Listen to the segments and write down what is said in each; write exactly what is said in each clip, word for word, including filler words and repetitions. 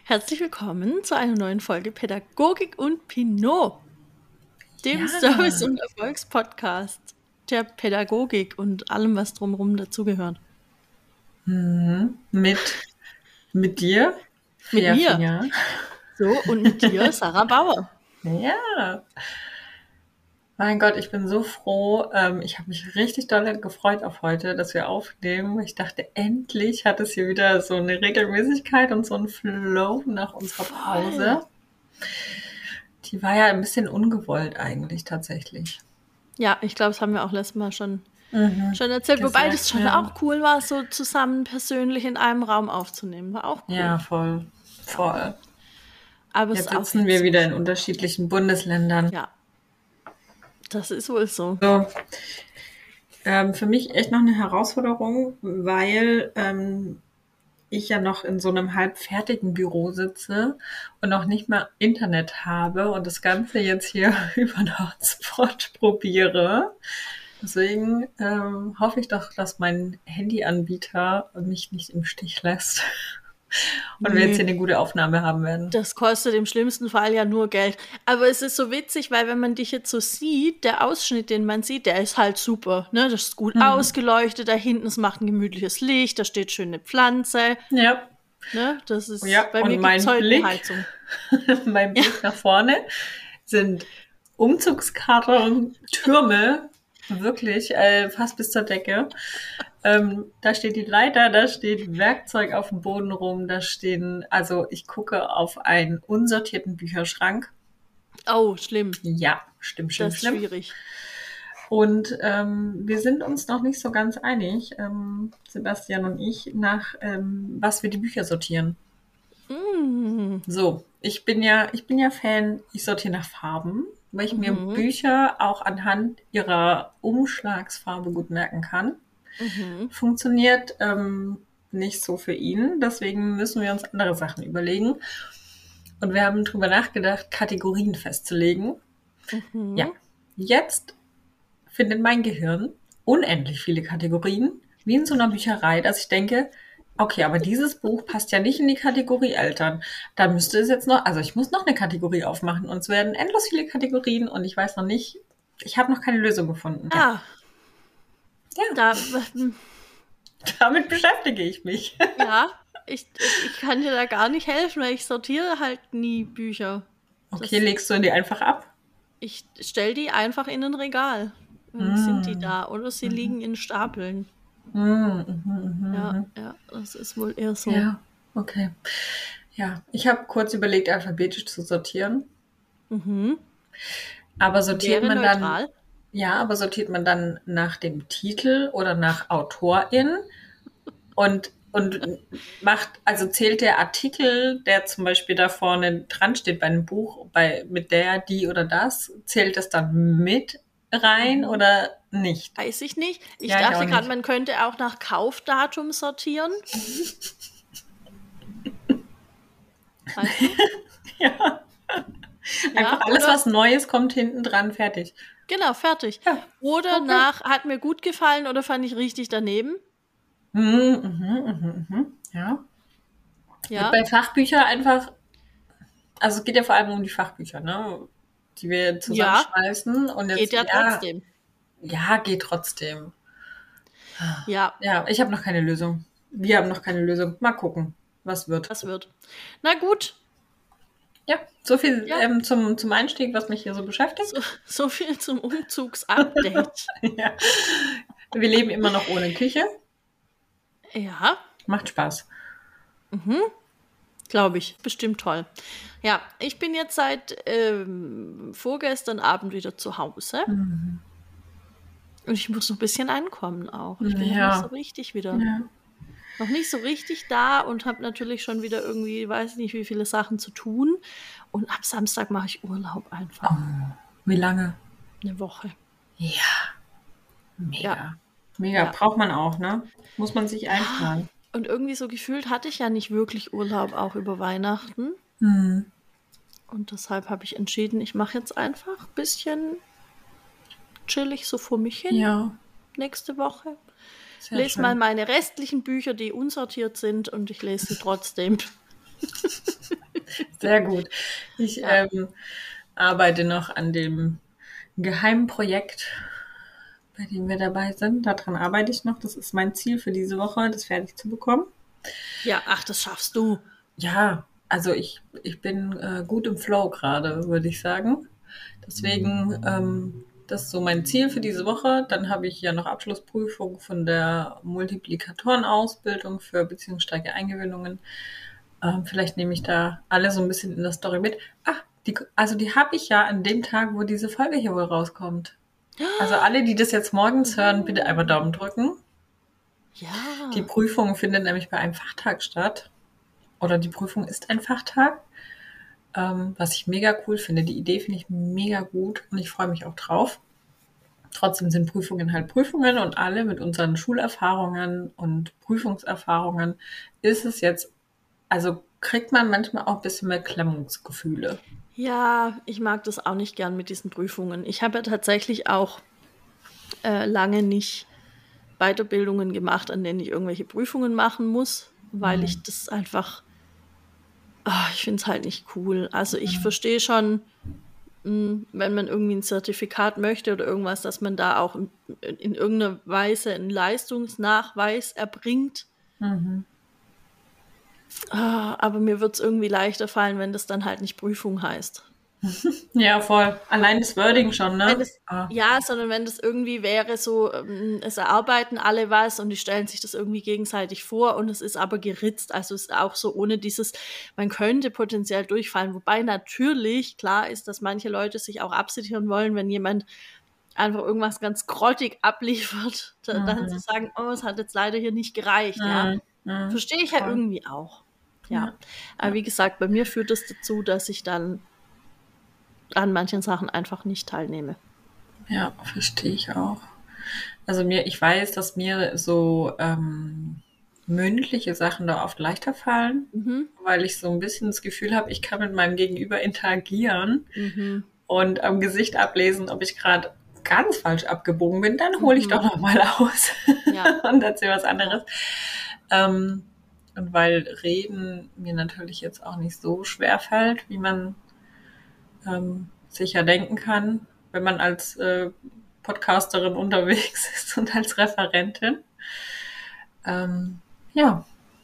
Herzlich willkommen zu einer neuen Folge Pädagogik und Pinot, dem Ja. Service- und Erfolgspodcast der Pädagogik und allem, was drumherum dazugehört. Mhm. Mit, mit dir? Mit Fia, mir. Fia. So, und mit dir, Sarah Bauer. Ja. Mein Gott, ich bin so froh. Ähm, ich habe mich richtig doll gefreut auf heute, dass wir aufnehmen. Ich dachte, endlich hat es hier wieder so eine Regelmäßigkeit und so einen Flow nach unserer Pause. Die war ja ein bisschen ungewollt eigentlich tatsächlich. Ja, ich glaube, das haben wir auch letztes Mal schon, Mhm. schon erzählt. Gesagt, Wobei das schon ja. auch cool war, so zusammen persönlich in einem Raum aufzunehmen. War auch cool. Ja, voll. Voll. Aber es Jetzt ist auch sitzen wir wieder in unterschiedlichen Bundesländern. Ja, das ist wohl so. So. Ähm, für mich echt noch eine Herausforderung, weil ähm, ich ja noch in so einem halb fertigen Büro sitze und noch nicht mal Internet habe und das Ganze jetzt hier über einen Hotspot probiere. Deswegen ähm, hoffe ich doch, dass mein Handyanbieter mich nicht im Stich lässt und wir jetzt hier eine gute Aufnahme haben werden. Das kostet im schlimmsten Fall ja nur Geld. Aber es ist so witzig, weil wenn man dich jetzt so sieht, der Ausschnitt, den man sieht, der ist halt super. Ne? Das ist gut Mhm. ausgeleuchtet, da hinten, es macht ein gemütliches Licht, da steht schöne Pflanze. Ja. Ne? Das ist, Ja, bei und mir mein gibt's heute Blick- eine Heizung. Mein Blick nach vorne sind Umzugskarton, Türme, wirklich, äh, fast bis zur Decke. Ähm, da steht die Leiter, da steht Werkzeug auf dem Boden rum, da stehen, also ich gucke auf einen unsortierten Bücherschrank. Oh, schlimm. Ja, stimmt, schlimm, Das ist schlimm. schwierig. Und ähm, wir sind uns noch nicht so ganz einig, ähm, Sebastian und ich, nach ähm, was wir die Bücher sortieren. Mm. So, ich bin ja, ich bin ja Fan, ich sortiere nach Farben, weil ich mir Mhm. Bücher auch anhand ihrer Umschlagsfarbe gut merken kann. Mhm. Funktioniert ähm, nicht so für ihn, deswegen müssen wir uns andere Sachen überlegen. Und wir haben drüber nachgedacht, Kategorien festzulegen. Mhm. Ja, jetzt findet mein Gehirn unendlich viele Kategorien, wie in so einer Bücherei, dass ich denke, okay, aber dieses Buch passt ja nicht in die Kategorie Eltern. Da müsste es jetzt noch, also ich muss noch eine Kategorie aufmachen und es werden endlos viele Kategorien und ich weiß noch nicht, ich habe noch keine Lösung gefunden. Ja, Ah, ja. da, Damit beschäftige ich mich. ja, ich, ich kann dir da gar nicht helfen, weil ich sortiere halt nie Bücher. Okay, Das- legst du die einfach ab? Ich stelle die einfach in ein Regal. Dann Mm. sind die da. Oder sie liegen in Stapeln. Mm, mhm, mhm, Ja, mhm. ja, das ist wohl eher so. Ja, okay. Ja, ich habe kurz überlegt, alphabetisch zu sortieren. Mhm. Aber sortiert Wäre man dann, neutral. ja, aber sortiert man dann nach dem Titel oder nach Autorin und, und macht, also zählt der Artikel, der zum Beispiel da vorne dran steht bei einem Buch, bei, mit der, die oder das, zählt das dann mit rein Mhm. oder nicht? Weiß ich nicht. Ich Ja, ich dachte auch gerade, nicht. man könnte auch nach Kaufdatum sortieren. Weißt du? Ja. Einfach Ja, alles, oder- was Neues kommt hinten dran, fertig. Genau, fertig. Ja, Oder okay. nach, hat mir gut gefallen oder fand ich richtig daneben. Mhm, mhm, mhm, mhm. Ja. Ja, Bei Fachbüchern einfach, also es geht ja vor allem um die Fachbücher, ne? Die wir zusammenschmeißen. Und jetzt, geht ja trotzdem. Ja, geht trotzdem. Ja, Ja, ich habe noch keine Lösung. Wir haben noch keine Lösung. Mal gucken, was wird. das wird. Na gut, Ja, so viel Ja. ähm, zum, zum Einstieg, was mich hier so beschäftigt. so, so viel zum Umzugsupdate. Ja. Wir leben immer noch ohne Küche. Ja, Macht Spaß. glaube ich. Bestimmt toll. Ja, ich bin jetzt seit ähm, vorgestern Abend wieder zu Hause. Mhm. Und ich muss noch ein bisschen ankommen auch. Ich bin noch Ja. nicht so richtig wieder. Ja. Noch nicht so richtig da und habe natürlich schon wieder irgendwie, weiß nicht, wie viele Sachen zu tun. Und ab Samstag mache ich Urlaub einfach. Wie lange? Eine Woche. Ja. Mega. Ja. Mega. Ja. Braucht man auch, ne? Muss man sich einplanen. Und irgendwie so gefühlt hatte ich ja nicht wirklich Urlaub auch über Weihnachten. Hm. Und deshalb habe ich entschieden, ich mache jetzt einfach ein bisschen chillig so vor mich hin Ja. nächste Woche. Sehr Lese schön. mal meine restlichen Bücher, die unsortiert sind, und ich lese sie trotzdem. Sehr gut. Ich Ja. ähm, arbeite noch an dem geheimen Projekt, bei dem wir dabei sind. Daran arbeite ich noch. Das ist mein Ziel für diese Woche, das fertig zu bekommen. Ja, ach, das schaffst du. Ja, also ich, ich bin äh, gut im Flow gerade, würde ich sagen. Deswegen, ähm, das ist so mein Ziel für diese Woche. Dann habe ich ja noch Abschlussprüfung von der Multiplikatorenausbildung für beziehungsstarke Eingewöhnungen. Ähm, vielleicht nehme ich da alle so ein bisschen in der Story mit. Ah, die, also die habe ich ja an dem Tag, wo diese Folge hier wohl rauskommt. Also alle, die das jetzt morgens hören, bitte einmal Daumen drücken. Die Ja. Prüfung findet nämlich bei einem Fachtag statt. Oder die Prüfung ist ein Fachtag. Ähm, was ich mega cool finde. Die Idee finde ich mega gut und ich freue mich auch drauf. Trotzdem sind Prüfungen halt Prüfungen und alle mit unseren Schulerfahrungen und Prüfungserfahrungen ist es jetzt, also kriegt man manchmal auch ein bisschen mehr Klemmungsgefühle. Ja, ich mag das auch nicht gern mit diesen Prüfungen. Ich habe ja tatsächlich auch äh, lange nicht Weiterbildungen gemacht, an denen ich irgendwelche Prüfungen machen muss, weil ich das einfach, ah, ich finde es halt nicht cool. Also ich verstehe schon, mh, wenn man irgendwie ein Zertifikat möchte oder irgendwas, dass man da auch in, in irgendeiner Weise einen Leistungsnachweis erbringt. Mhm. Ah, aber mir wird es irgendwie leichter fallen, wenn das dann halt nicht Prüfung heißt. Ja, voll. Allein das Wording schon, Wenn ne? es, Ah. ja, sondern wenn das irgendwie wäre so, ähm, es erarbeiten alle was und die stellen sich das irgendwie gegenseitig vor und es ist aber geritzt, also es ist auch so ohne dieses, man könnte potenziell durchfallen, wobei natürlich klar ist, dass manche Leute sich auch absichern wollen, wenn jemand einfach irgendwas ganz grottig abliefert, da, dann zu Mhm. sagen, oh, es hat jetzt leider hier nicht gereicht, ja. Mhm. Mhm. Verstehe ich ja Voll. irgendwie auch, ja. Ja. Aber wie gesagt, bei mir führt es dazu, dass ich dann an manchen Sachen einfach nicht teilnehme. Ja, verstehe ich auch. Also mir, ich weiß, dass mir so ähm, mündliche Sachen da oft leichter fallen, Mhm. weil ich so ein bisschen das Gefühl habe, ich kann mit meinem Gegenüber interagieren Mhm. und am Gesicht ablesen, ob ich gerade ganz falsch abgebogen bin. Dann hole ich Mhm. doch noch mal aus Ja. und erzähle was Ja. anderes. Ähm, und weil Reden mir natürlich jetzt auch nicht so schwer fällt, wie man ähm, sicher denken kann, wenn man als äh, Podcasterin unterwegs ist und als Referentin. Ähm, ja,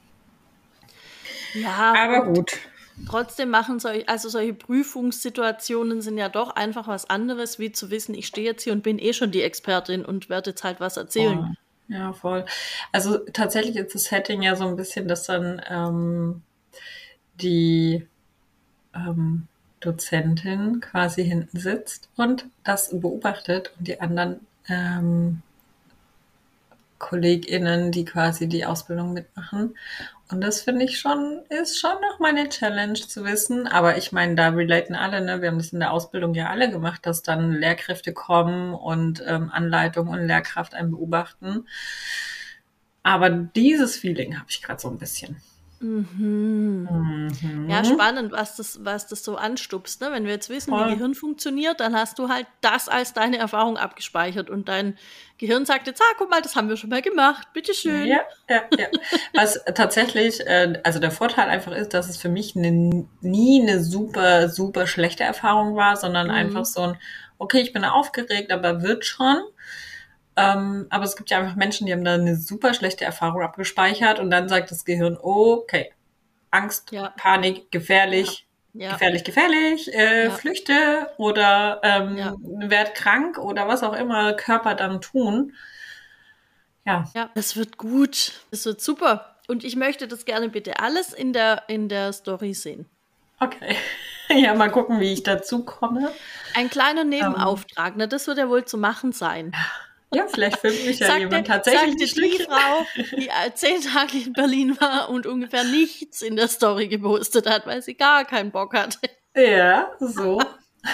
Ja, aber und gut. trotzdem machen solche, also solche Prüfungssituationen sind ja doch einfach was anderes, wie zu wissen, ich stehe jetzt hier und bin eh schon die Expertin und werde jetzt halt was erzählen. Voll. Ja, voll. Also tatsächlich ist das Setting ja so ein bisschen, dass dann ähm, die ähm, Dozentin quasi hinten sitzt und das beobachtet und die anderen ähm, KollegInnen, die quasi die Ausbildung mitmachen. Und das finde ich schon, ist schon noch mal eine Challenge zu wissen. Aber ich meine, da relaten alle, ne? Wir haben das in der Ausbildung ja alle gemacht, dass dann Lehrkräfte kommen und ähm, Anleitung und Lehrkraft einen beobachten. Aber dieses Feeling habe ich gerade so ein bisschen. Mhm. Ja, Mhm. spannend, was das, was das so anstupst. Ne? Wenn wir jetzt wissen, wie Voll. Gehirn funktioniert, dann hast du halt das als deine Erfahrung abgespeichert und dein Gehirn sagt jetzt, ah, guck mal, das haben wir schon mal gemacht, Ja, bitteschön. ja, ja. Was tatsächlich, äh, also der Vorteil einfach ist, dass es für mich eine, nie eine super, super schlechte Erfahrung war, sondern einfach Mhm. so ein, okay, ich bin aufgeregt, aber wird schon. Ähm, aber es gibt ja einfach Menschen, die haben da eine super schlechte Erfahrung abgespeichert und dann sagt das Gehirn, okay, Angst, Ja, Panik, ja, gefährlich, ja, gefährlich, gefährlich, äh, ja, flüchte oder ja. ähm, werd krank oder was auch immer Körper dann tun. Ja, Ja, es wird gut. Es wird super. Und ich möchte das gerne bitte alles in der, in der Story sehen. okay. Ja, mal gucken, wie ich dazu komme. Ein kleiner Ähm, Nebenauftrag, ne? Das wird ja wohl zu machen sein. ja, vielleicht filmt mich ja Sagte, jemand tatsächlich ein sagte die Stückchen. Frau, die äh, zehn Tage in Berlin war und ungefähr nichts in der Story gepostet hat, weil sie gar keinen Bock hatte. Ja, so.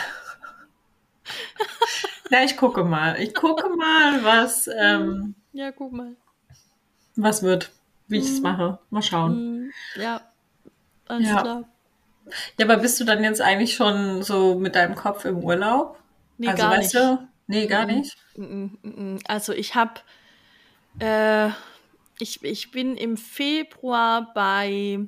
Na, ich gucke mal. Ich gucke mal, was, Hm, ähm, ja, guck mal. was wird, wie ich es Hm, mache. Mal schauen. hm, ja, alles Ja. klar. Ja, aber bist du dann jetzt eigentlich schon so mit deinem Kopf im Urlaub? Nee, Also, gar weißt nicht. du? Nee, Mm gar -mm, nicht. mm -mm, mm -mm. Also ich habe, äh, ich, ich bin im Februar bei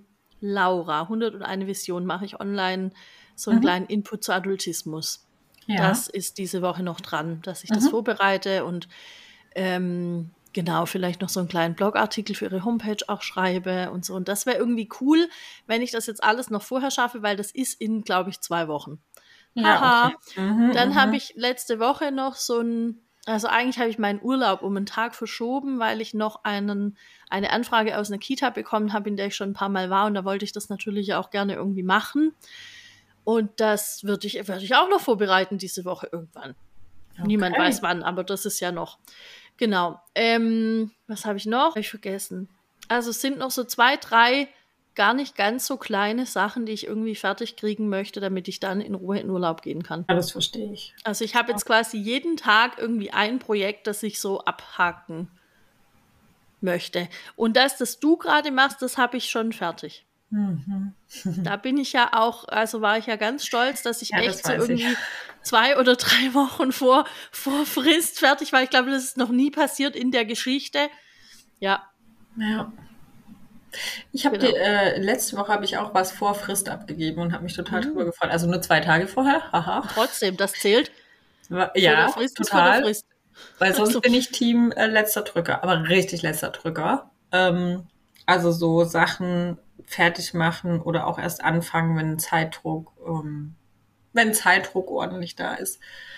Laura, hundert und eine Vision, mache ich online so einen Mhm. kleinen Input zu Adultismus. Ja. Das ist diese Woche noch dran, dass ich das Mhm. vorbereite und ähm, genau, vielleicht noch so einen kleinen Blogartikel für ihre Homepage auch schreibe und so. Und das wäre irgendwie cool, wenn ich das jetzt alles noch vorher schaffe, weil das ist in, glaube ich, zwei Wochen. Ja, Haha. okay. Mhm, Dann mhm. habe ich letzte Woche noch so ein, also eigentlich habe ich meinen Urlaub um einen Tag verschoben, weil ich noch einen, eine Anfrage aus einer Kita bekommen habe, in der ich schon ein paar Mal war und da wollte ich das natürlich auch gerne irgendwie machen. Und das würde ich, würde ich auch noch vorbereiten diese Woche irgendwann. Okay. Niemand weiß wann, aber das ist ja noch. Genau. Ähm, was habe ich noch? Habe ich vergessen. Also es sind noch so zwei, drei gar nicht ganz so kleine Sachen, die ich irgendwie fertig kriegen möchte, damit ich dann in Ruhe in Urlaub gehen kann. Ja, das verstehe ich. Also ich habe jetzt quasi jeden Tag irgendwie ein Projekt, das ich so abhaken möchte. Und das, das du gerade machst, das habe ich schon fertig. Mhm. Da bin ich ja auch, also war ich ja ganz stolz, dass ich Ja, echt das so weiß ich. irgendwie zwei oder drei Wochen vor, vor Frist fertig war. Ich glaube, das ist noch nie passiert in der Geschichte. Ja, Ja. Ich habe Genau. die, äh, letzte Woche habe ich auch was vor Frist abgegeben und habe mich total Mhm. drüber gefreut. Also nur zwei Tage vorher, haha. trotzdem, das zählt. War- Vor der Ja, Frist ist vor der total. Frist. Weil sonst Also, bin ich Team äh, letzter Drücker, aber richtig letzter Drücker. Ähm, also so Sachen fertig machen oder auch erst anfangen, wenn Zeitdruck, ähm, wenn Zeitdruck ordentlich da ist.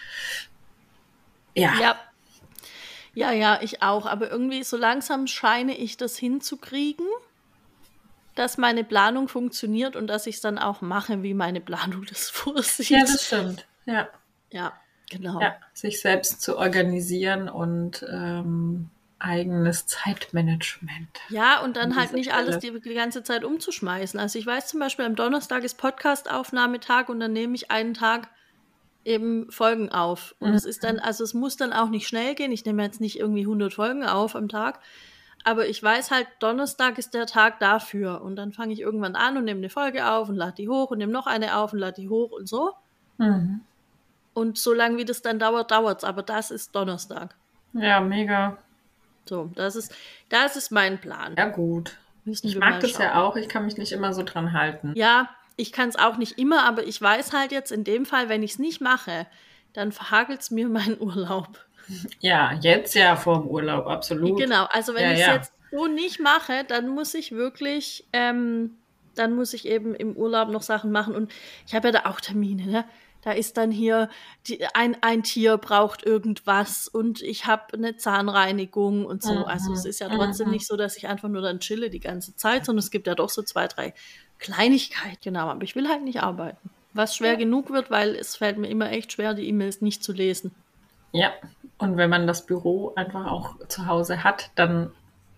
Ja, ja. Ja, ja, ich auch. Aber irgendwie so langsam scheine ich das hinzukriegen, dass meine Planung funktioniert und dass ich es dann auch mache, wie meine Planung das vorsieht. ja, das stimmt. Ja, Ja, genau. ja, sich selbst zu organisieren und ähm, eigenes Zeitmanagement. Ja, und dann An halt dieser nicht alles Stelle. die, die ganze Zeit umzuschmeißen. Also ich weiß zum Beispiel, am Donnerstag ist Podcast-Aufnahmetag und dann nehme ich einen Tag eben Folgen auf. Und Mhm. es ist dann, also es muss dann auch nicht schnell gehen. Ich nehme jetzt nicht irgendwie hundert Folgen auf am Tag. Aber ich weiß halt, Donnerstag ist der Tag dafür. Und dann fange ich irgendwann an und nehme eine Folge auf und lade die hoch und nehme noch eine auf und lade die hoch und so. Mhm. Und solange wie das dann dauert, dauert's. Aber das ist Donnerstag. Ja, mega. So, das ist, das ist mein Plan. Ja, gut. Müssen Ich wir mag mal das schauen. ja auch. Ich kann mich nicht immer so dran halten. Ja, ich kann es auch nicht immer, aber ich weiß halt jetzt in dem Fall, wenn ich es nicht mache, dann verhagelt es mir meinen Urlaub. Ja, jetzt ja vor dem Urlaub, absolut. Genau, also wenn Ja, ich es ja. jetzt so nicht mache, dann muss ich wirklich, ähm, dann muss ich eben im Urlaub noch Sachen machen. Und ich habe ja da auch Termine, ne? Da ist dann hier, die, ein, ein Tier braucht irgendwas und ich habe eine Zahnreinigung und so. Mhm, Also es ist ja trotzdem mhm. nicht so, dass ich einfach nur dann chille die ganze Zeit, sondern es gibt ja doch so zwei, drei Kleinigkeiten. Genau, aber ich will halt nicht arbeiten. Was schwer Ja. genug wird, weil es fällt mir immer echt schwer, die E-Mails nicht zu lesen. Ja, und wenn man das Büro einfach auch zu Hause hat, dann.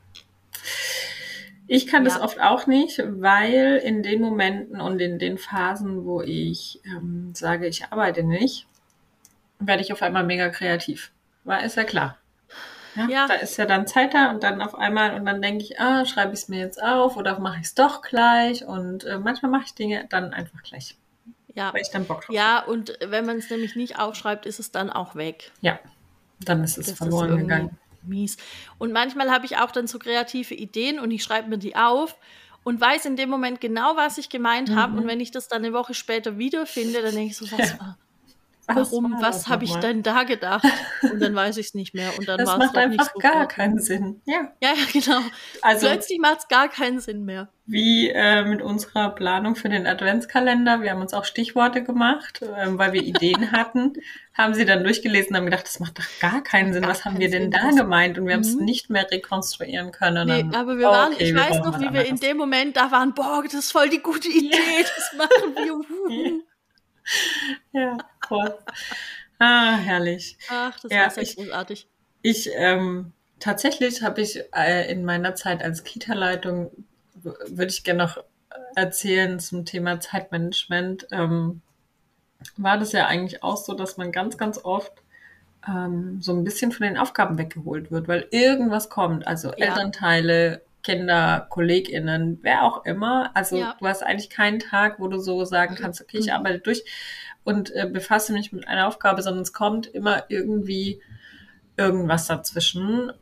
Ich kann das Ja. oft auch nicht, weil in den Momenten und in den Phasen, wo ich ähm, sage, ich arbeite nicht, werde ich auf einmal mega kreativ. Weil ist ja klar. Ja, Ja. Da ist ja dann Zeit da und dann auf einmal und dann denke ich, ah, schreibe ich es mir jetzt auf oder mache ich es doch gleich und äh, manchmal mache ich Dinge dann einfach gleich, Ja. weil ich dann Bock drauf habe. Ja, und wenn man es nämlich nicht aufschreibt, ist es dann auch weg. Ja, dann ist es Das ist verloren irgendwie gegangen. mies. Und manchmal habe ich auch dann so kreative Ideen und ich schreibe mir die auf und weiß in dem Moment genau, was ich gemeint habe. Mhm. Und wenn ich das dann eine Woche später wiederfinde, dann denke ich so, was Ja. war, Was warum, war was das habe ich nochmal? denn da gedacht? Und dann weiß ich es nicht mehr. Und dann Das war es macht doch nicht einfach so gar gut. keinen Sinn. Ja, Ja, ja, genau. also Plötzlich macht es gar keinen Sinn mehr. wie äh, mit unserer Planung für den Adventskalender. Wir haben uns auch Stichworte gemacht, ähm, weil wir Ideen hatten. Haben sie dann durchgelesen und haben gedacht, das macht doch gar keinen Sinn. Gar Was haben keinen wir denn Sinn, da was- gemeint? Und wir haben es Mhm. nicht mehr rekonstruieren können. Nee, Dann, aber wir oh, waren, okay, ich wir weiß brauchen noch, was wie wir in anderes. dem Moment da waren, boah, das ist voll die gute Idee, das machen wir. Wuhu. Ja, voll. Ah, herrlich. Ach, das Ja, war sehr ich- großartig. Ich, ähm, tatsächlich habe ich äh, in meiner Zeit als Kita-Leitung, w- würde ich gerne noch erzählen zum Thema Zeitmanagement, ähm, war das ja eigentlich auch so, dass man ganz, ganz oft ähm, so ein bisschen von den Aufgaben weggeholt wird, weil irgendwas kommt, also Ja. Elternteile, Kinder, KollegInnen, wer auch immer. Also Ja. du hast eigentlich keinen Tag, wo du so sagen kannst, okay, ich Mhm. arbeite durch und äh, befasse mich mit einer Aufgabe, sondern es kommt immer irgendwie irgendwas dazwischen.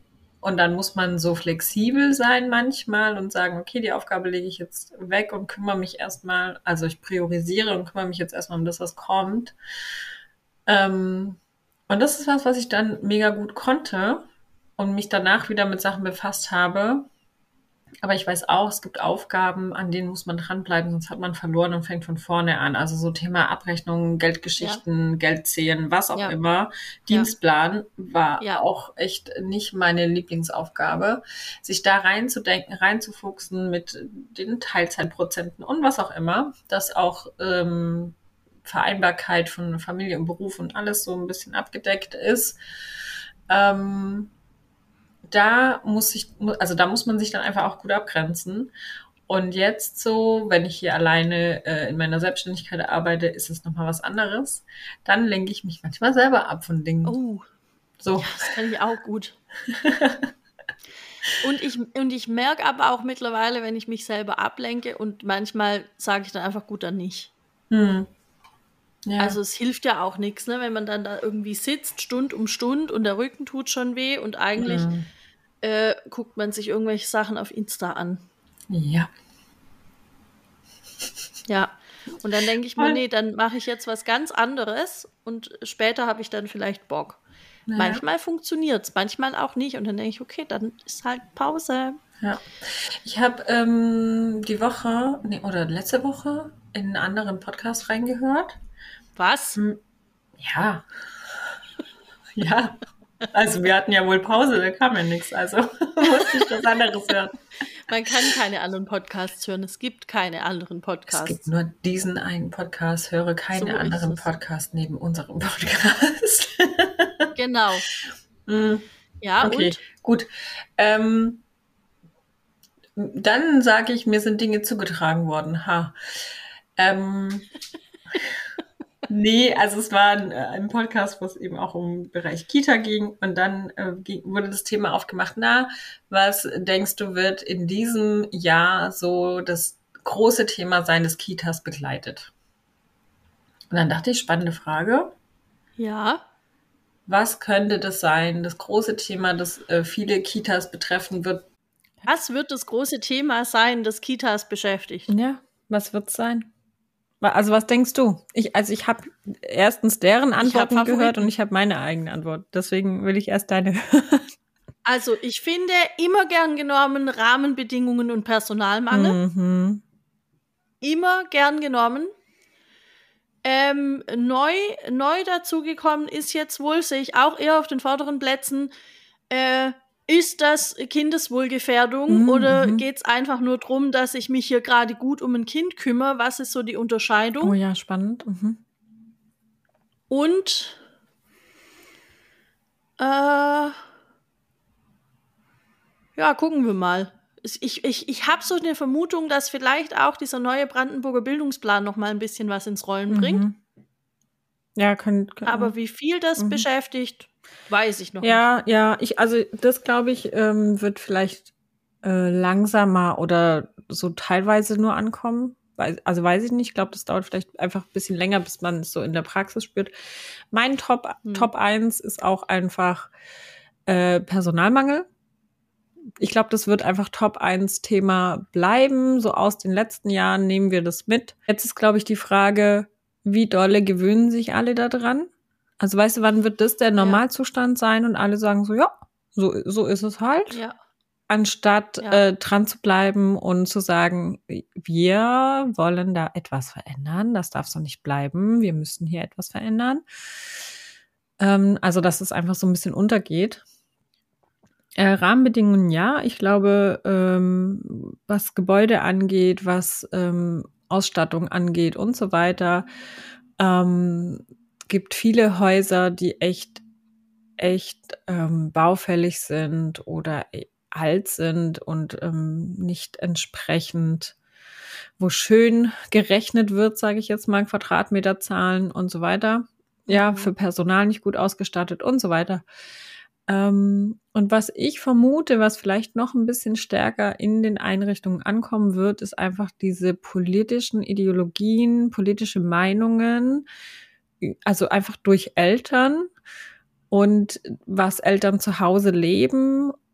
Und dann muss man so flexibel sein manchmal und sagen, okay, die Aufgabe lege ich jetzt weg und kümmere mich erstmal, also ich priorisiere und kümmere mich jetzt erstmal um das, was kommt. Ähm, und das ist was, was ich dann mega gut konnte und mich danach wieder mit Sachen befasst habe. Aber ich weiß auch, es gibt Aufgaben, an denen muss man dranbleiben, sonst hat man verloren und fängt von vorne an. Also so Thema Abrechnungen, Geldgeschichten, ja. Geldzählen, was auch ja. immer. Dienstplan war ja. auch echt nicht meine Lieblingsaufgabe. Sich da reinzudenken, reinzufuchsen mit den Teilzeitprozenten und was auch immer, dass auch ähm, Vereinbarkeit von Familie und Beruf und alles so ein bisschen abgedeckt ist. Ähm, Da muss ich, also da muss man sich dann einfach auch gut abgrenzen. Und jetzt so, wenn ich hier alleine äh, in meiner Selbstständigkeit arbeite, ist es nochmal was anderes. Dann lenke ich mich manchmal selber ab von Dingen. Oh, so. Ja, das kann ich auch gut. und ich, und ich merke aber auch mittlerweile, wenn ich mich selber ablenke und manchmal sage ich dann einfach gut, dann nicht. Hm. Ja. Also es hilft ja auch nichts, ne, wenn man dann da irgendwie sitzt, Stund um Stund und der Rücken tut schon weh und eigentlich mhm. äh, guckt man sich irgendwelche Sachen auf Insta an. Ja. Ja, und dann denke ich mir, nee, dann mache ich jetzt was ganz anderes und später habe ich dann vielleicht Bock. Ja. Manchmal funktioniert es, manchmal auch nicht und dann denke ich, okay, dann ist halt Pause. Ja, ich habe ähm, die Woche, nee, oder letzte Woche in einen anderen Podcast reingehört. Was? Ja. Ja. Also wir hatten ja wohl Pause, da kam ja nichts. Also musste ich was anderes hören. Man kann keine anderen Podcasts hören. Es gibt keine anderen Podcasts. Es gibt nur diesen einen Podcast. Höre keine so anderen Podcasts neben unserem Podcast. Genau. Mhm. Ja, okay, und? Gut. Ähm, dann sage ich, mir sind Dinge zugetragen worden. Ha. Ähm... Nee, also es war ein, ein Podcast, wo es eben auch um den Bereich Kita ging und dann äh, ging, wurde das Thema aufgemacht, na, was denkst du, wird in diesem Jahr so das große Thema sein, das Kitas begleitet? Und dann dachte ich, spannende Frage. Ja. Was könnte das sein, das große Thema, das äh, viele Kitas betreffen wird? Was wird das große Thema sein, das Kitas beschäftigt? Ja, was wird es sein? Also was denkst du? Ich, also ich habe erstens deren Antworten gehört und ich habe meine eigene Antwort. Deswegen will ich erst deine hören. Also ich finde immer gern genommen Rahmenbedingungen und Personalmangel. Mhm. Immer gern genommen. Ähm, neu, neu dazugekommen ist jetzt wohl, sehe ich auch eher auf den vorderen Plätzen, äh, ist das Kindeswohlgefährdung mhm. oder geht es einfach nur darum, dass ich mich hier gerade gut um ein Kind kümmere? Was ist so die Unterscheidung? Oh ja, spannend. Mhm. Und äh, ja, gucken wir mal. Ich, ich, ich habe so eine Vermutung, dass vielleicht auch dieser neue Brandenburger Bildungsplan noch mal ein bisschen was ins Rollen mhm. bringt. Ja, können, können. Aber wie viel das mhm. beschäftigt, weiß ich noch ja, nicht. Ja, ja, ich, also das glaube ich, ähm, wird vielleicht äh, langsamer oder so teilweise nur ankommen. Also weiß ich nicht, ich glaube, das dauert vielleicht einfach ein bisschen länger, bis man es so in der Praxis spürt. Mein Top, hm. Top eins ist auch einfach äh, Personalmangel. Ich glaube, das wird einfach Top eins Thema bleiben. So aus den letzten Jahren nehmen wir das mit. Jetzt ist, glaube ich, die Frage, wie dolle gewöhnen sich alle da dran? Also weißt du, wann wird das der Normalzustand ja. sein und alle sagen so, ja, so, so ist es halt. Ja. Anstatt ja. äh, dran zu bleiben und zu sagen, wir wollen da etwas verändern, das darf so nicht bleiben, wir müssen hier etwas verändern. Ähm, also, dass es einfach so ein bisschen untergeht. Äh, Rahmenbedingungen, ja, ich glaube, ähm, was Gebäude angeht, was ähm, Ausstattung angeht und so weiter, ähm, gibt viele Häuser, die echt, echt ähm, baufällig sind oder alt sind und ähm, nicht entsprechend, wo schön gerechnet wird, sage ich jetzt mal, Quadratmeterzahlen und so weiter. Ja, mhm. für Personal nicht gut ausgestattet und so weiter. Ähm, und was ich vermute, was vielleicht noch ein bisschen stärker in den Einrichtungen ankommen wird, ist einfach diese politischen Ideologien, politische Meinungen, also einfach durch Eltern und was Eltern zu Hause leben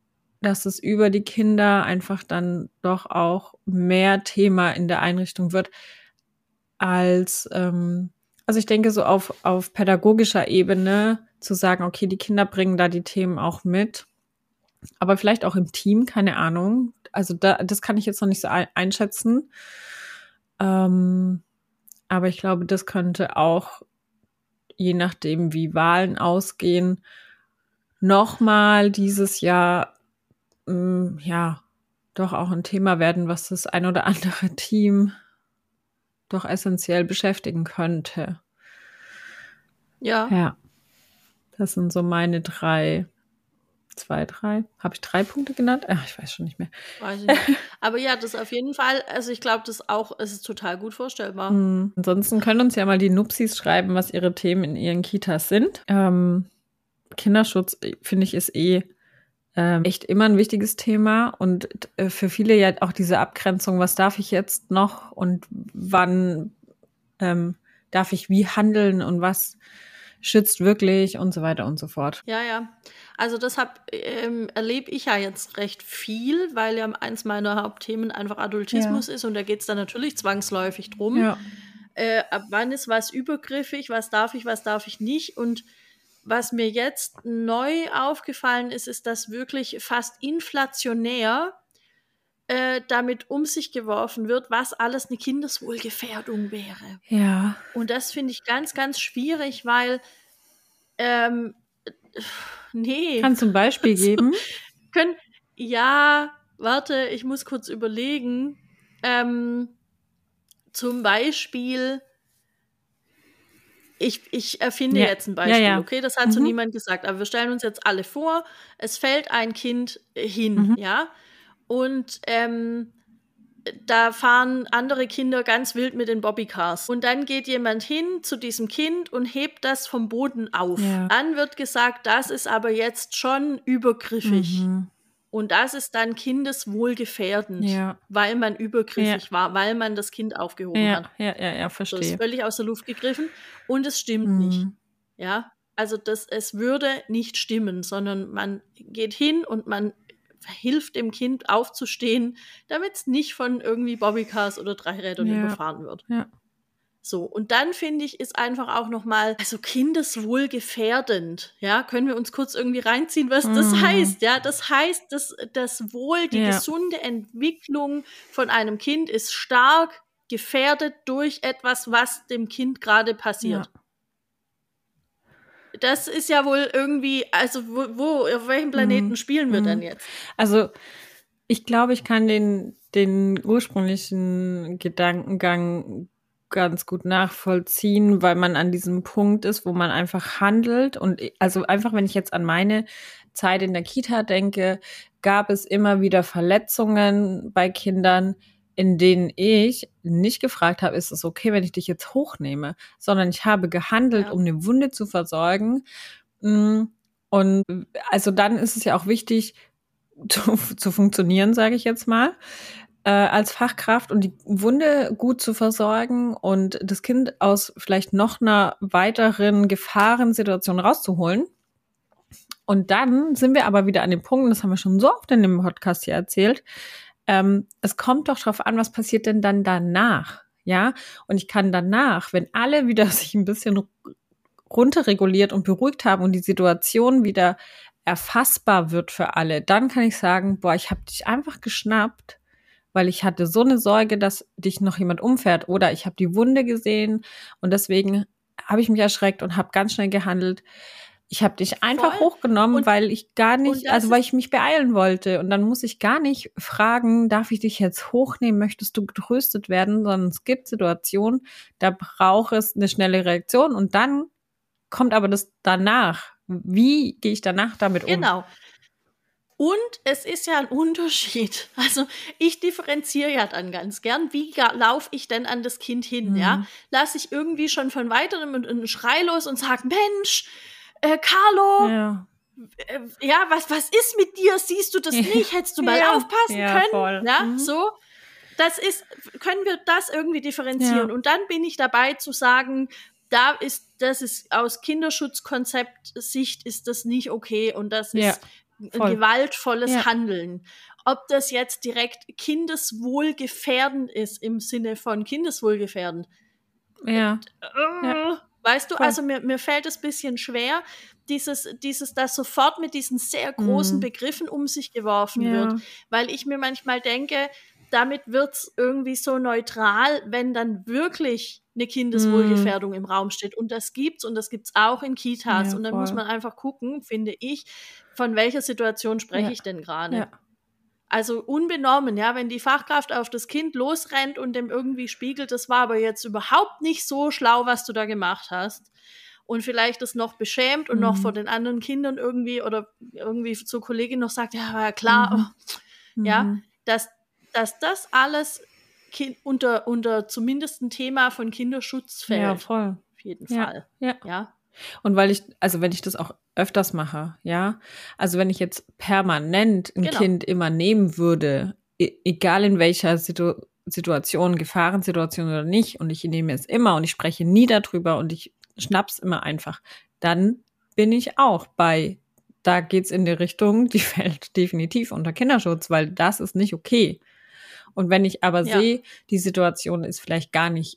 dass es über die Kinder einfach dann doch auch mehr Thema in der Einrichtung wird als, ähm, also ich denke so auf, auf pädagogischer Ebene zu sagen, okay, die Kinder bringen da die Themen auch mit, aber vielleicht auch im Team, keine Ahnung. Also da, das kann ich jetzt noch nicht so ein, einschätzen. Ähm, aber ich glaube, das könnte auch, je nachdem wie Wahlen ausgehen, nochmal dieses Jahr ähm, ja doch auch ein Thema werden, was das ein oder andere Team doch essentiell beschäftigen könnte. Ja. Ja. Das sind so meine drei, zwei, drei. Habe ich drei Punkte genannt? Ach, ich weiß schon nicht mehr. Weiß ich nicht. Aber ja, das auf jeden Fall, also ich glaube, das auch, es ist total gut vorstellbar. Mhm. Ansonsten können uns ja mal die Nupsis schreiben, was ihre Themen in ihren Kitas sind. Ähm, Kinderschutz, finde ich, ist eh ähm, echt immer ein wichtiges Thema und äh, für viele ja auch diese Abgrenzung, was darf ich jetzt noch und wann ähm, darf ich wie handeln und was schützt wirklich und so weiter und so fort. Ja, ja. Also das ähm, erlebe ich ja jetzt recht viel, weil ja eins meiner Hauptthemen einfach Adultismus ja. ist und da geht es dann natürlich zwangsläufig drum. Ja. Äh, ab wann ist was übergriffig, was darf ich, was darf ich nicht? Und was mir jetzt neu aufgefallen ist, ist, dass wirklich fast inflationär äh, damit um sich geworfen wird, was alles eine Kindeswohlgefährdung wäre. Ja. Und das finde ich ganz, ganz schwierig, weil ähm, nee. Kannst du ein Beispiel also, geben? Können, ja, warte, ich muss kurz überlegen. Ähm, zum Beispiel Ich, ich erfinde ja. jetzt ein Beispiel, ja, ja. okay? Das hat mhm. so niemand gesagt. Aber wir stellen uns jetzt alle vor, es fällt ein Kind hin, Mhm. ja? Und ähm, da fahren andere Kinder ganz wild mit den Bobbycars. Und dann geht jemand hin zu diesem Kind und hebt das vom Boden auf. Ja. Dann wird gesagt, das ist aber jetzt schon übergriffig. Mhm. Und das ist dann kindeswohlgefährdend, ja. weil man übergriffig ja. war, weil man das Kind aufgehoben ja. hat. Ja, ja, ja, verstehe. Das ist völlig aus der Luft gegriffen und es stimmt mhm. nicht. Ja, also das, es würde nicht stimmen, sondern man geht hin und man hilft dem Kind aufzustehen, damit es nicht von irgendwie Bobbycars oder Dreirädern ja. überfahren wird. Ja. So, und dann finde ich, ist einfach auch nochmal, also kindeswohlgefährdend, ja, können wir uns kurz irgendwie reinziehen, was mm. das heißt, ja, das heißt, dass das Wohl, die ja. gesunde Entwicklung von einem Kind ist stark gefährdet durch etwas, was dem Kind gerade passiert. Ja. Das ist ja wohl irgendwie, also wo, wo auf welchem Planeten mm. spielen wir mm. denn jetzt? Also, ich glaube, ich kann den, den ursprünglichen Gedankengang ganz gut nachvollziehen, weil man an diesem Punkt ist, wo man einfach handelt. Und also einfach, wenn ich jetzt an meine Zeit in der Kita denke, gab es immer wieder Verletzungen bei Kindern, in denen ich nicht gefragt habe, ist es okay, wenn ich dich jetzt hochnehme, sondern ich habe gehandelt, ja. um eine Wunde zu versorgen. Und also dann ist es ja auch wichtig, zu, zu funktionieren, sage ich jetzt mal. Äh, als Fachkraft und die Wunde gut zu versorgen und das Kind aus vielleicht noch einer weiteren Gefahrensituation rauszuholen. Und dann sind wir aber wieder an dem Punkt, das haben wir schon so oft in dem Podcast hier erzählt, ähm, es kommt doch drauf an, was passiert denn dann danach, ja? Und ich kann danach, wenn alle wieder sich ein bisschen runterreguliert und beruhigt haben und die Situation wieder erfassbar wird für alle, dann kann ich sagen, boah, ich habe dich einfach geschnappt, weil ich hatte so eine Sorge, dass dich noch jemand umfährt oder ich habe die Wunde gesehen und deswegen habe ich mich erschreckt und habe ganz schnell gehandelt. Ich habe dich einfach Voll. hochgenommen, und, weil ich gar nicht, also weil ich mich beeilen wollte und dann muss ich gar nicht fragen, darf ich dich jetzt hochnehmen, möchtest du getröstet werden, sondern es gibt Situationen, da braucht es eine schnelle Reaktion und dann kommt aber das danach. Wie gehe ich danach damit um? Genau. Und es ist ja ein Unterschied. Also ich differenziere ja dann ganz gern, wie laufe ich denn an das Kind hin, mhm. ja? Lasse ich irgendwie schon von Weitem einen Schrei los und sage, Mensch, äh, Carlo, ja. Äh, ja, was, was ist mit dir? Siehst du das nicht? Hättest du mal ja. aufpassen ja, können? Voll. Ja, mhm. so. Das ist, können wir das irgendwie differenzieren? Ja. Und dann bin ich dabei zu sagen, da ist, das ist aus Kinderschutzkonzept-Sicht ist das nicht okay und das ja. ist ein Voll. gewaltvolles Ja. Handeln. Ob das jetzt direkt kindeswohlgefährdend ist, im Sinne von kindeswohlgefährdend. Ja. Äh, Ja. Weißt du, Voll. also mir, mir fällt es ein bisschen schwer, dieses, dieses, dass sofort mit diesen sehr großen Mhm. Begriffen um sich geworfen Ja. wird, weil ich mir manchmal denke, damit wird's irgendwie so neutral, wenn dann wirklich eine Kindeswohlgefährdung im Raum steht. Und das gibt's und das gibt's auch in Kitas. Ja, und dann voll. muss man einfach gucken, finde ich, von welcher Situation spreche Ja. ich denn gerade. Ja. Also unbenommen, ja, wenn die Fachkraft auf das Kind losrennt und dem irgendwie spiegelt, das war aber jetzt überhaupt nicht so schlau, was du da gemacht hast. Und vielleicht das noch beschämt und Mhm. noch vor den anderen Kindern irgendwie oder irgendwie zur Kollegin noch sagt, ja, war ja klar, Mhm. ja, Mhm. dass, dass das alles ki- unter, unter zumindest ein Thema von Kinderschutz fällt. Ja, voll. Auf jeden Ja. Fall. Ja. Ja. Und weil ich, also wenn ich das auch öfters mache, ja, also wenn ich jetzt permanent ein Genau. Kind immer nehmen würde, e- egal in welcher Situ Situation, Gefahrensituation oder nicht, und ich nehme es immer und ich spreche nie darüber und ich schnapp's immer einfach, dann bin ich auch bei, da geht's in die Richtung, die fällt definitiv unter Kinderschutz, weil das ist nicht okay. Und wenn ich aber Ja. sehe, die Situation ist vielleicht gar nicht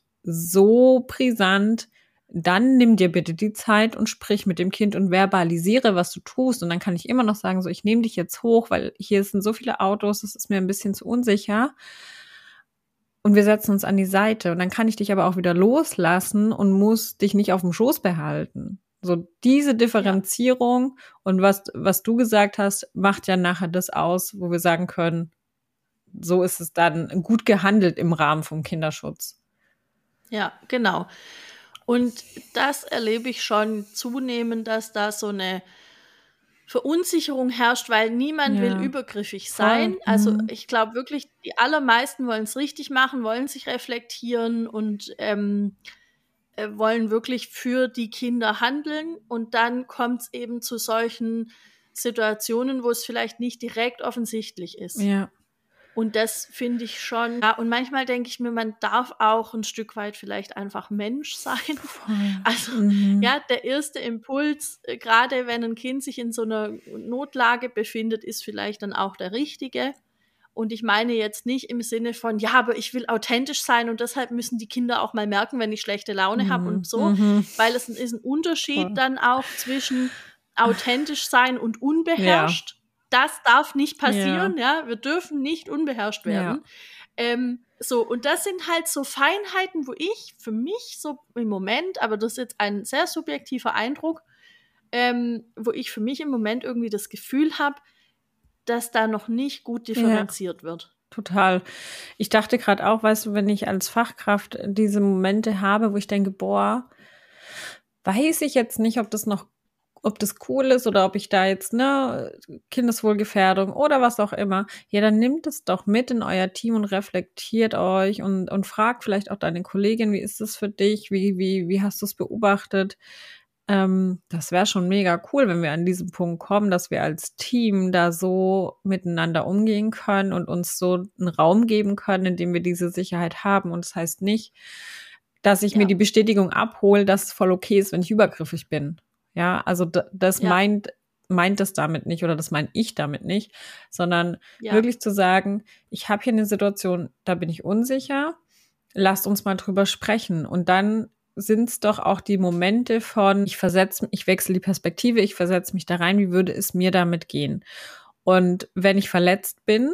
so brisant, dann nimm dir bitte die Zeit und sprich mit dem Kind und verbalisiere, was du tust. Und dann kann ich immer noch sagen, so, ich nehme dich jetzt hoch, weil hier sind so viele Autos, es ist mir ein bisschen zu unsicher. Und wir setzen uns an die Seite. Und dann kann ich dich aber auch wieder loslassen und muss dich nicht auf dem Schoß behalten. So diese Differenzierung und was, was du gesagt hast, macht ja nachher das aus, wo wir sagen können, so ist es dann gut gehandelt im Rahmen vom Kinderschutz. Ja, genau. Und das erlebe ich schon zunehmend, dass da so eine Verunsicherung herrscht, weil niemand Ja. will übergriffig sein. Voll. Also Mhm. ich glaube wirklich, die allermeisten wollen es richtig machen, wollen sich reflektieren und ähm, äh, wollen wirklich für die Kinder handeln. Und dann kommt es eben zu solchen Situationen, wo es vielleicht nicht direkt offensichtlich ist. Ja. Und das finde ich schon, ja, und manchmal denke ich mir, man darf auch ein Stück weit vielleicht einfach Mensch sein. Voll. Also, Mhm. ja, der erste Impuls, äh, gerade wenn ein Kind sich in so einer Notlage befindet, ist vielleicht dann auch der richtige. Und ich meine jetzt nicht im Sinne von, ja, aber ich will authentisch sein und deshalb müssen die Kinder auch mal merken, wenn ich schlechte Laune Mhm. habe und so, Mhm. weil es ist ein Unterschied Voll. dann auch zwischen authentisch sein und unbeherrscht. Das darf nicht passieren, ja. Wir dürfen nicht unbeherrscht werden. Ja. Ähm, so, und das sind halt so Feinheiten, wo ich für mich so im Moment, aber das ist jetzt ein sehr subjektiver Eindruck, ähm, wo ich für mich im Moment irgendwie das Gefühl habe, dass da noch nicht gut differenziert ja. wird. Total. Ich dachte gerade auch, weißt du, wenn ich als Fachkraft diese Momente habe, wo ich denke, boah, weiß ich jetzt nicht, ob das noch ob das cool ist oder ob ich da jetzt, ne, Kindeswohlgefährdung oder was auch immer, ja, dann nimmt es doch mit in euer Team und reflektiert euch und, und fragt vielleicht auch deine Kollegin, wie ist das für dich, wie, wie, wie hast du es beobachtet? Ähm, das wäre schon mega cool, wenn wir an diesen Punkt kommen, dass wir als Team da so miteinander umgehen können und uns so einen Raum geben können, in dem wir diese Sicherheit haben. Und das heißt nicht, dass ich ja. mir die Bestätigung abhole, dass es voll okay ist, wenn ich übergriffig bin. Ja, also d- das ja. meint, meint das damit nicht oder das meine ich damit nicht, sondern ja. wirklich zu sagen, ich habe hier eine Situation, da bin ich unsicher, lasst uns mal drüber sprechen. Und dann sind es doch auch die Momente von, ich versetze, ich wechsle die Perspektive, ich versetze mich da rein, wie würde es mir damit gehen? Und wenn ich verletzt bin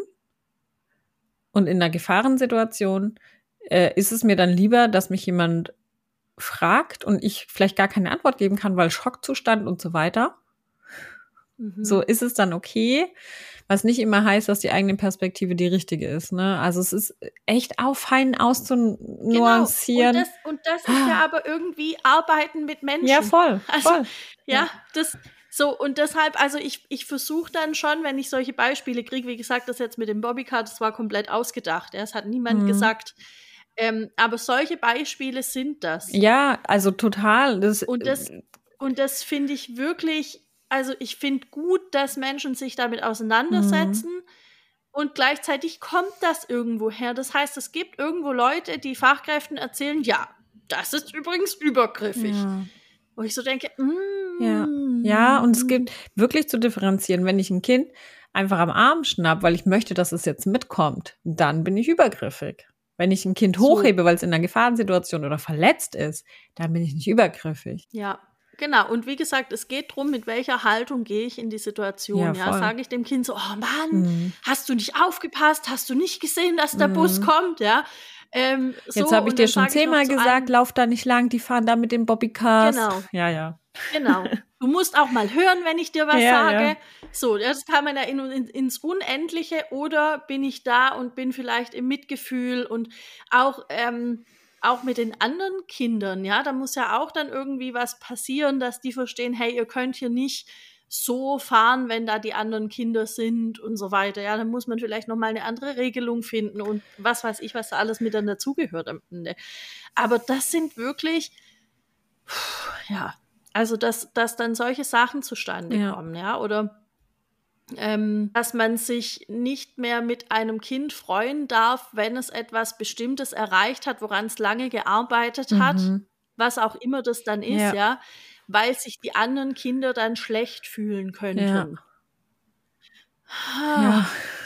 und in einer Gefahrensituation, äh, ist es mir dann lieber, dass mich jemand fragt und ich vielleicht gar keine Antwort geben kann, weil Schockzustand und so weiter. Mhm. So ist es dann okay, was nicht immer heißt, dass die eigene Perspektive die richtige ist. Ne? Also es ist echt auch fein auszunuancieren. Genau. Und das, und das ist ja aber irgendwie Arbeiten mit Menschen. Ja, voll. Also, voll. Ja, ja, das so und deshalb, also ich, ich versuche dann schon, wenn ich solche Beispiele kriege, wie gesagt, das jetzt mit dem Bobbycar, das war komplett ausgedacht. Es hat niemand mhm. gesagt. Ähm, aber solche Beispiele sind das. Ja, also total. Das, und das, und das finde ich wirklich, also ich finde gut, dass Menschen sich damit auseinandersetzen mhm. und gleichzeitig kommt das irgendwo her. Das heißt, es gibt irgendwo Leute, die Fachkräften erzählen, ja, das ist übrigens übergriffig. Ja. Wo ich so denke, mm, ja. Ja, und es gibt wirklich zu differenzieren, wenn ich ein Kind einfach am Arm schnapp, weil ich möchte, dass es jetzt mitkommt, dann bin ich übergriffig. Wenn ich ein Kind So. hochhebe, weil es in einer Gefahrensituation oder verletzt ist, dann bin ich nicht übergriffig. Ja, genau. Und wie gesagt, es geht darum, mit welcher Haltung gehe ich in die Situation. Ja, Ja, voll. sage ich dem Kind so, oh Mann, Mhm. hast du nicht aufgepasst? Hast du nicht gesehen, dass der Mhm. Bus kommt? Ja. Ähm, so, Jetzt habe ich und dir dann schon sage ich noch zehnmal zu gesagt, allen, lauf da nicht lang, die fahren da mit den Bobbycars. Genau. Ja, ja. Genau. Du musst auch mal hören, wenn ich dir was Ja, sage. ja. So, das kann man ja in, in, ins Unendliche, oder bin ich da und bin vielleicht im Mitgefühl und auch, ähm, auch mit den anderen Kindern, ja, da muss ja auch dann irgendwie was passieren, dass die verstehen, hey, ihr könnt hier nicht so fahren, wenn da die anderen Kinder sind und so weiter. Ja, dann muss man vielleicht nochmal eine andere Regelung finden und was weiß ich, was da alles mit dann dazugehört am Ende. Aber das sind wirklich, ja, also dass, dass dann solche Sachen zustande Ja. kommen, ja, oder ähm, dass man sich nicht mehr mit einem Kind freuen darf, wenn es etwas Bestimmtes erreicht hat, woran es lange gearbeitet hat, Mhm. was auch immer das dann ist, Ja. ja, weil sich die anderen Kinder dann schlecht fühlen könnten. Ja.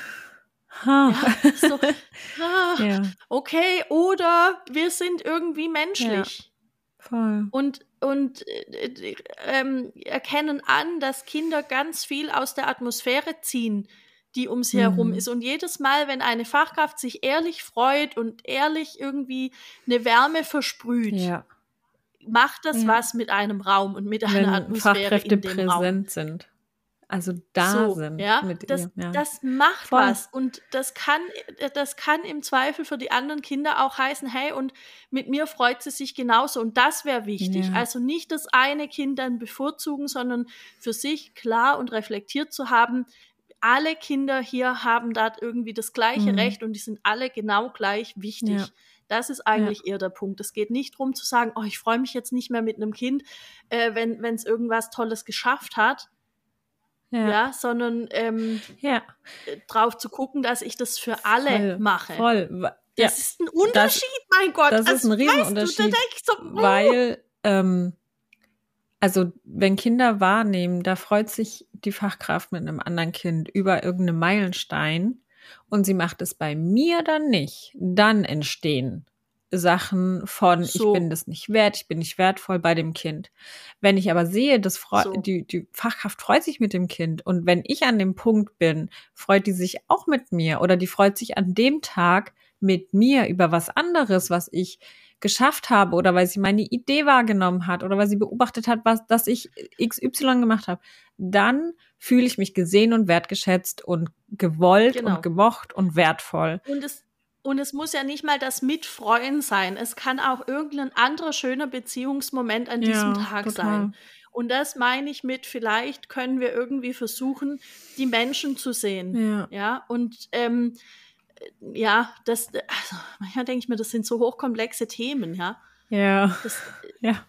Ha. Ja, so, ah, Ja, okay, oder wir sind irgendwie menschlich. voll. Und, und äh, ähm, erkennen an, dass Kinder ganz viel aus der Atmosphäre ziehen, die um sie Mhm. herum ist. Und jedes Mal, wenn eine Fachkraft sich ehrlich freut und ehrlich irgendwie eine Wärme versprüht, Ja. macht das Ja. was mit einem Raum und mit einer Wenn Atmosphäre Fachkräfte in dem Raum. präsent sind. Also da So, sind ja, mit das, ihr. Ja. das macht Voll. was. Und das kann, das kann im Zweifel für die anderen Kinder auch heißen, hey, und mit mir freut sie sich genauso. Und das wäre wichtig. Ja. Also nicht das eine Kind dann bevorzugen, sondern für sich klar und reflektiert zu haben, alle Kinder hier haben da irgendwie das gleiche Mhm. Recht und die sind alle genau gleich wichtig. Ja. Das ist eigentlich eher der Punkt. Es geht nicht darum zu sagen, oh, ich freue mich jetzt nicht mehr mit einem Kind, äh, wenn es irgendwas Tolles geschafft hat. Ja. Ja, sondern ähm, Ja. drauf zu gucken, dass ich das für alle Voll. mache. Voll. Wa- Das ja. ist ein Unterschied, mein Gott. Das ist Also, ein weißt du, da Riesenunterschied, denk ich so, oh. weil, ähm, also wenn Kinder wahrnehmen, da freut sich die Fachkraft mit einem anderen Kind über irgendeinen Meilenstein und sie macht es bei mir dann nicht, dann entstehen Sachen von, So. ich bin das nicht wert, ich bin nicht wertvoll bei dem Kind. Wenn ich aber sehe, dass freu- So. die, die Fachkraft freut sich mit dem Kind und wenn ich an dem Punkt bin, freut die sich auch mit mir oder die freut sich an dem Tag mit mir über was anderes, was ich geschafft habe oder weil sie meine Idee wahrgenommen hat oder weil sie beobachtet hat, was, dass ich X Y gemacht habe, dann fühle ich mich gesehen und wertgeschätzt und gewollt Genau. und gemocht und wertvoll. Und es, und es muss ja nicht mal das Mitfreuen sein. Es kann auch irgendein anderer schöner Beziehungsmoment an diesem Tag total. sein. Und das meine ich mit, vielleicht können wir irgendwie versuchen, die Menschen zu sehen. Ja. Ja, und ähm, ja, das, also manchmal denke ich mir, das sind so hochkomplexe Themen, ja. Ja. Das, Ja.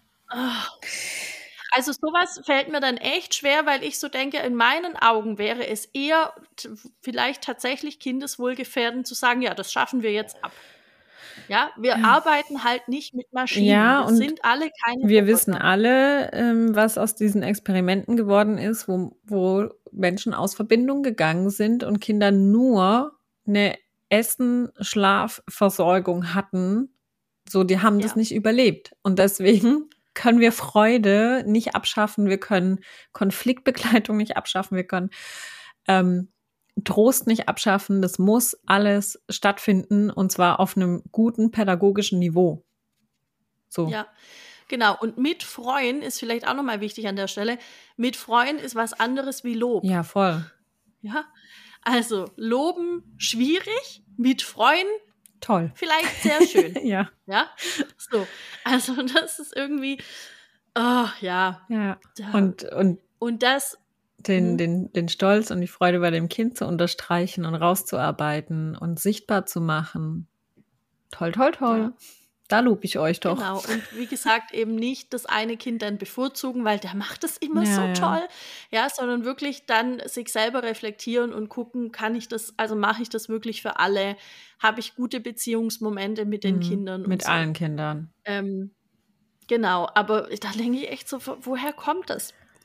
also sowas fällt mir dann echt schwer, weil ich so denke, in meinen Augen wäre es eher t- vielleicht tatsächlich kindeswohlgefährdend zu sagen, ja, das schaffen wir jetzt ab. Ja, wir arbeiten halt nicht mit Maschinen. Ja, wir und sind alle keine Wir Roboter. wissen alle, ähm, was aus diesen Experimenten geworden ist, wo, wo Menschen aus Verbindung gegangen sind und Kinder nur eine Essen, Schlaf, Versorgung hatten. So, die haben das Ja. nicht überlebt. Und deswegen können wir Freude nicht abschaffen. Wir können Konfliktbegleitung nicht abschaffen. Wir können ähm, Trost nicht abschaffen. Das muss alles stattfinden und zwar auf einem guten pädagogischen Niveau. So. Ja, genau. Und mit Freuen ist vielleicht auch nochmal wichtig an der Stelle. Mit Freuen ist was anderes wie Lob. Ja, voll. Ja, also loben schwierig, mit Freuen Toll. vielleicht sehr schön. Ja. Ja, so. Also das ist irgendwie, oh, ja. Ja. Ja. Und, und Und das, den, Mhm. den, den Stolz und die Freude bei dem Kind zu unterstreichen und rauszuarbeiten und sichtbar zu machen. Toll, toll, toll. Ja. Da lobe ich euch doch. genau. Und wie gesagt, eben nicht das eine Kind dann bevorzugen, weil der macht es immer Ja, so ja. toll. Ja, sondern wirklich dann sich selber reflektieren und gucken, kann ich das, also mache ich das wirklich für alle? Habe ich gute Beziehungsmomente mit den Mhm. Kindern? und Mit so. allen Kindern. Ähm, genau, aber da denke ich echt so, wo- woher kommt das?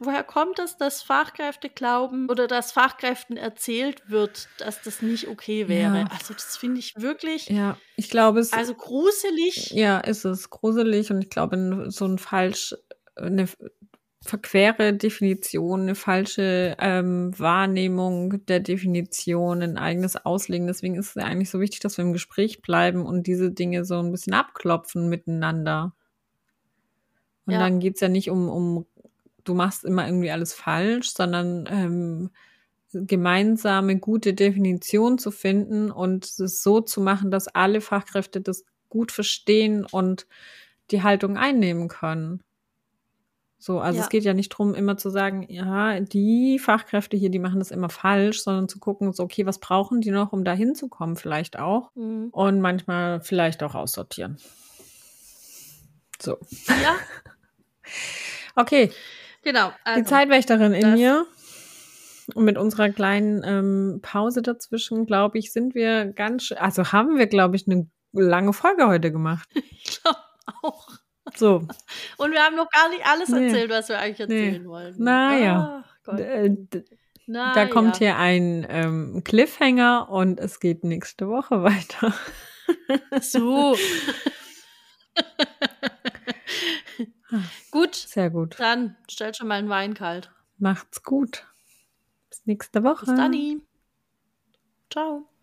woher kommt es, dass Fachkräfte glauben oder dass Fachkräften erzählt wird, dass das nicht okay wäre? Ja. Also das finde ich wirklich, Ja, ich glaube, es also gruselig. ja, ist es gruselig und ich glaube, so ein falsch, eine verquere Definition, eine falsche ähm, Wahrnehmung der Definition, ein eigenes Auslegen. Deswegen ist es eigentlich so wichtig, dass wir im Gespräch bleiben und diese Dinge so ein bisschen abklopfen miteinander. Und Ja. dann geht's ja nicht um, um, du machst immer irgendwie alles falsch, sondern ähm, gemeinsame, gute Definition zu finden und es so zu machen, dass alle Fachkräfte das gut verstehen und die Haltung einnehmen können. So, also Ja. es geht ja nicht drum, immer zu sagen, ja, die Fachkräfte hier, die machen das immer falsch, sondern zu gucken, so, okay, was brauchen die noch, um da hinzukommen vielleicht auch? Mhm. Und manchmal vielleicht auch aussortieren. So. Ja, Okay, genau. Also, die Zeitwächterin in das- mir. Und mit unserer kleinen ähm, Pause dazwischen, glaube ich, sind wir ganz, sch- also haben wir, glaube ich, eine lange Folge heute gemacht. ich glaube auch. So, Und wir haben noch gar nicht alles Nee. erzählt, was wir eigentlich Nee. erzählen wollten. Naja. Ach Gott. d- d- Na, da kommt ja. hier ein ähm, Cliffhanger und es geht nächste Woche weiter. So. Gut, Sehr gut. dann stell schon mal einen Wein kalt. Macht's gut. Bis nächste Woche. Bis dann. Ciao.